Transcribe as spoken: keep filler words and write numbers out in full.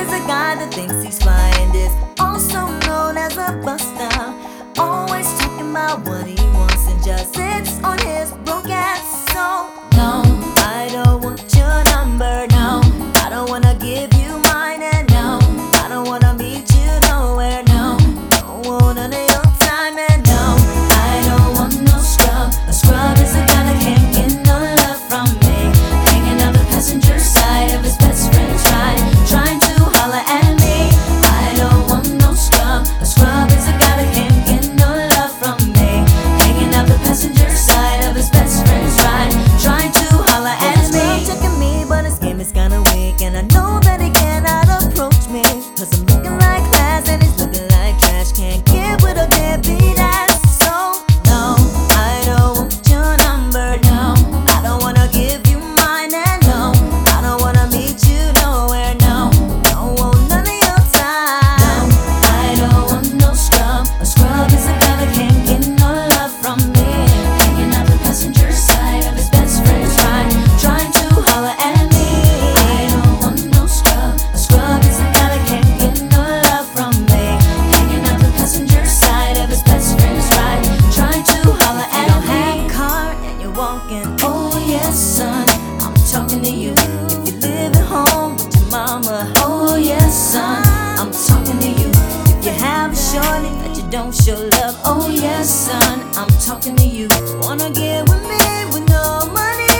is a guy that thinks he's fly and is also known as a buster. Always talking about what he wants and just sits on his broke ass. So no, I don't want your number. No, I don't wanna give you mine. And no, I don't wanna meet you nowhere. No, don't want none of your time. And no, I don't want no scrub. A scrub is a guy that can't get no love from me. Hanging out the passenger side of his best friend's ride, trying to holler at me. I don't want no scrub. A scrub is a guy that can't get no love from me. Hanging out the passenger side of his best friend's ride, trying to holler at me. He's checking me, but his game is kinda weak, and I know that he cannot approach me, cause I'm looking like class and he's looking like trash. Can't get with a deadbeat ass. So no, I don't want your number. No, I don't wanna give you mine. And no, I don't wanna meet you nowhere. No, don't want none of your time. No, I don't want no scrub. A scrub is a guy that can't get no love from me. Hanging out the passenger side of his best friend's ride, trying to holler at me. I don't want no scrub. A scrub is a guy that can't get no love from me. Hanging out the passenger side of his best friend's ride, trying to holler at me. You don't have a car and you're walking. Oh yes, son, I'm talking to you. If you live at home with your mama. Oh yes, son, I'm talking to you. If you have a shorty that you don't show love. Oh yes, son, I'm talking to you. Wanna get with me with no money?